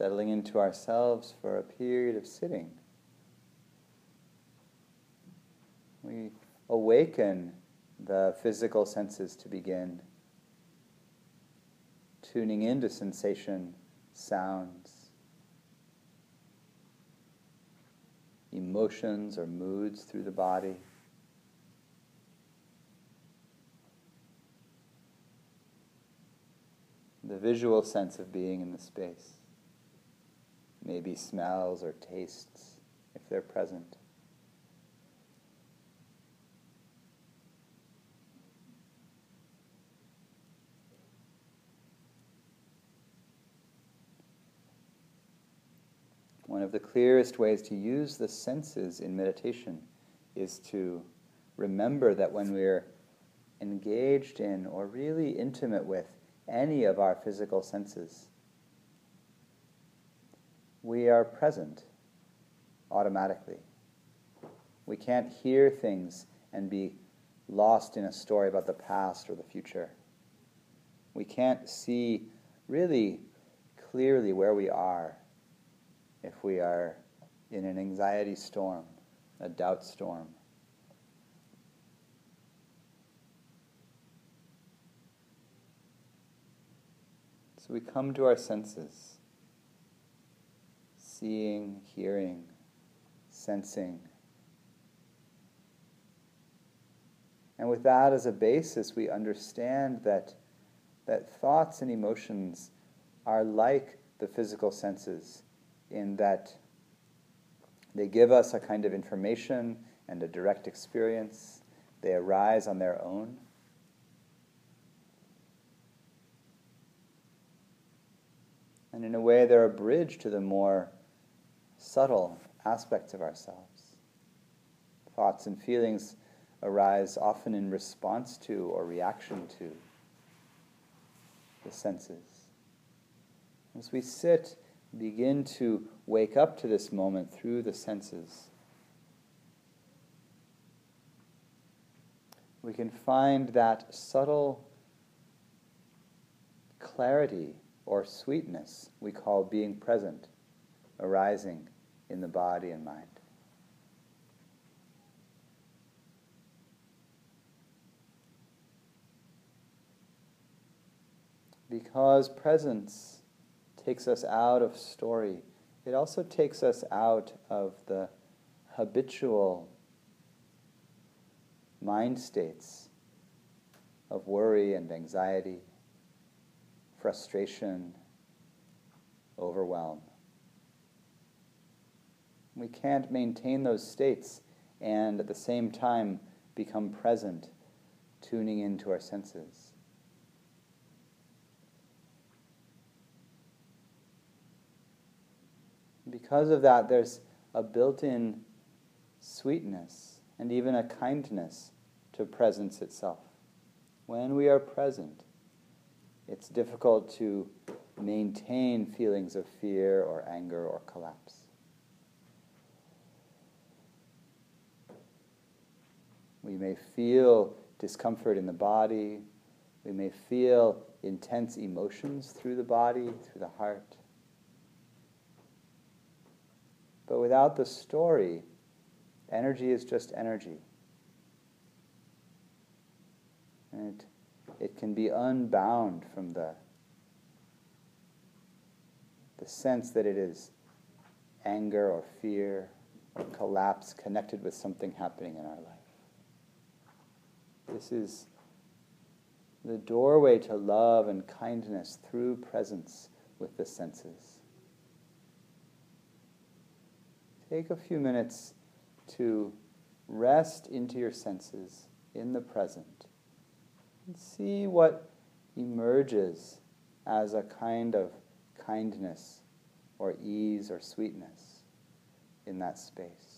settling into ourselves for a period of sitting. We awaken the physical senses to begin, tuning into sensation, sounds, emotions or moods through the body. The visual sense of being in the space, maybe smells or tastes, if they're present. One of the clearest ways to use the senses in meditation is to remember that when we're engaged in or really intimate with any of our physical senses, we are present automatically. We can't hear things and be lost in a story about the past or the future. We can't see really clearly where we are if we are in an anxiety storm, a doubt storm. So we come to our senses, seeing, hearing, sensing. And with that as a basis, we understand that thoughts and emotions are like the physical senses, in that they give us a kind of information and a direct experience. They arise on their own. And in a way, they're a bridge to the more subtle aspects of ourselves. Thoughts and feelings arise often in response to or reaction to the senses. As we sit, begin to wake up to this moment through the senses, we can find that subtle clarity or sweetness we call being present arising in the body and mind. Because presence takes us out of story, it also takes us out of the habitual mind states of worry and anxiety, frustration, overwhelm. We can't maintain those states and at the same time become present, tuning into our senses. Because of that, there's a built-in sweetness and even a kindness to presence itself. When we are present, it's difficult to maintain feelings of fear or anger or collapse. We may feel discomfort in the body. We may feel intense emotions through the body, through the heart. But without the story, energy is just energy. And it can be unbound from the sense that it is anger or fear or collapse connected with something happening in our life. This is the doorway to love and kindness through presence with the senses. Take a few minutes to rest into your senses in the present and see what emerges as a kind of kindness or ease or sweetness in that space.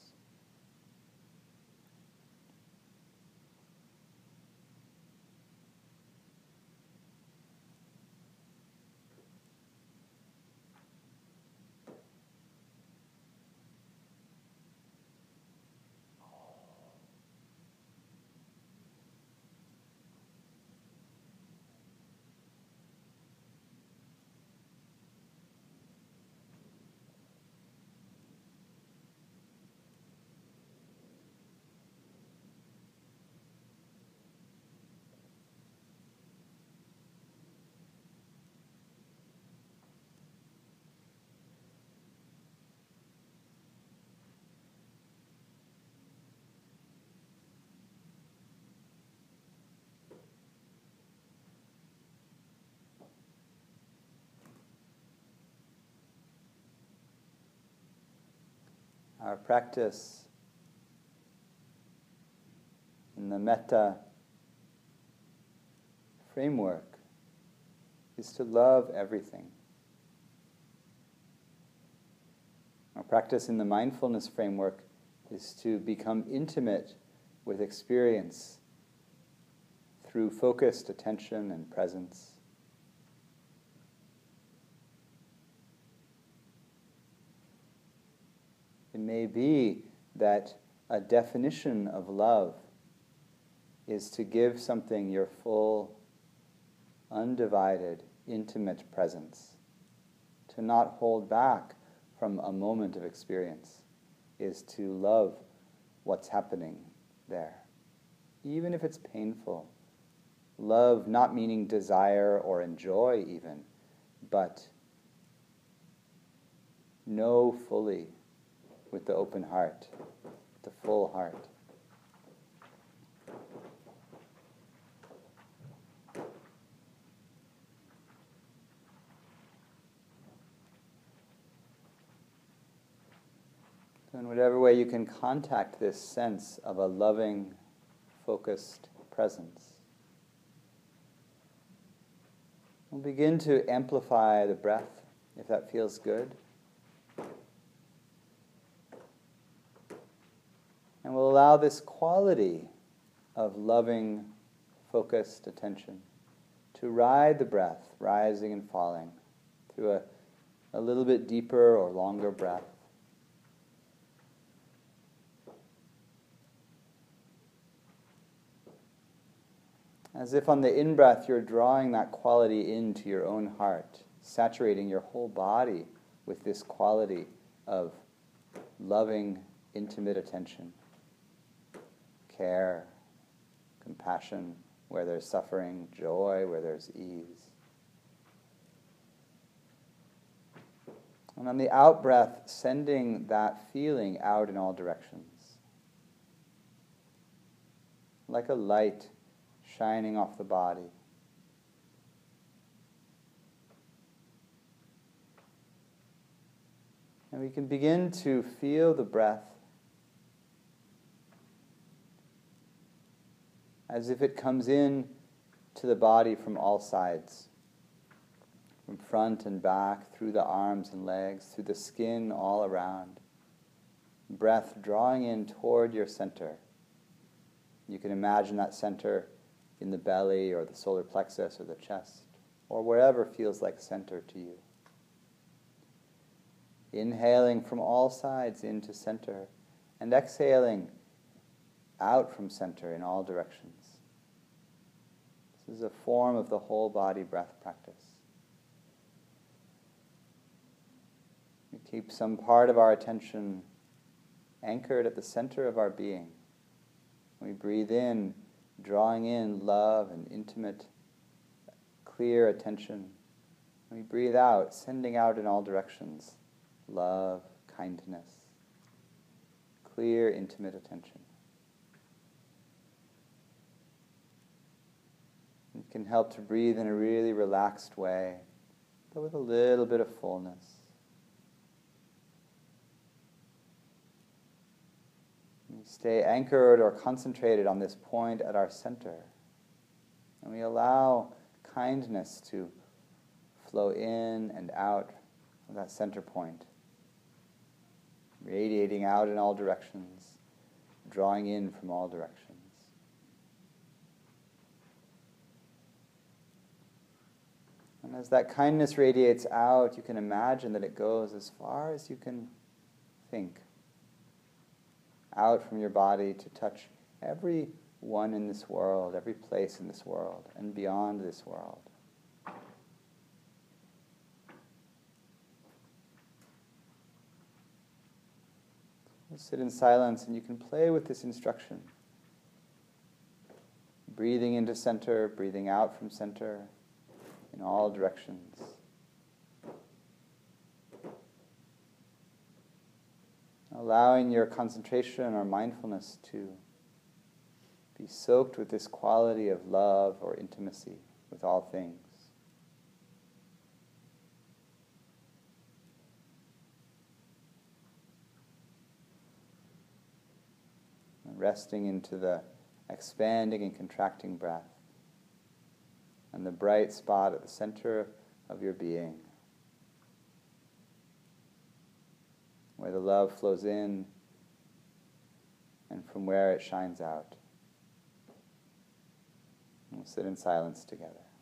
Our practice in the metta framework is to love everything. Our practice in the mindfulness framework is to become intimate with experience through focused attention and presence. It may be that a definition of love is to give something your full, undivided, intimate presence. To not hold back from a moment of experience is to love what's happening there. Even if it's painful. Love not meaning desire or enjoy even, but know fully with the open heart, the full heart. So in whatever way you can contact this sense of a loving, focused presence, we'll begin to amplify the breath, if that feels good. And we'll allow this quality of loving, focused attention to ride the breath, rising and falling, through a little bit deeper or longer breath. As if on the in-breath you're drawing that quality into your own heart, saturating your whole body with this quality of loving, intimate attention, care, compassion, where there's suffering, joy, where there's ease. And on the out-breath, sending that feeling out in all directions. Like a light shining off the body. And we can begin to feel the breath as if it comes in to the body from all sides, from front and back, through the arms and legs, through the skin all around. Breath drawing in toward your center. You can imagine that center in the belly or the solar plexus or the chest, or wherever feels like center to you. Inhaling from all sides into center, and exhaling out from center in all directions. This is a form of the whole body breath practice. We keep some part of our attention anchored at the center of our being. We breathe in, drawing in love and intimate, clear attention. We breathe out, sending out in all directions, love, kindness, clear, intimate attention. It can help to breathe in a really relaxed way, but with a little bit of fullness. We stay anchored or concentrated on this point at our center. And we allow kindness to flow in and out of that center point, radiating out in all directions, drawing in from all directions. And as that kindness radiates out, you can imagine that it goes as far as you can think, out from your body to touch every one in this world, every place in this world, and beyond this world. We'll sit in silence and you can play with this instruction. Breathing into center, breathing out from center, in all directions. Allowing your concentration or mindfulness to be soaked with this quality of love or intimacy with all things. resting into the expanding and contracting breath and the bright spot at the center of your being, where the love flows in and from where it shines out. We'll sit in silence together.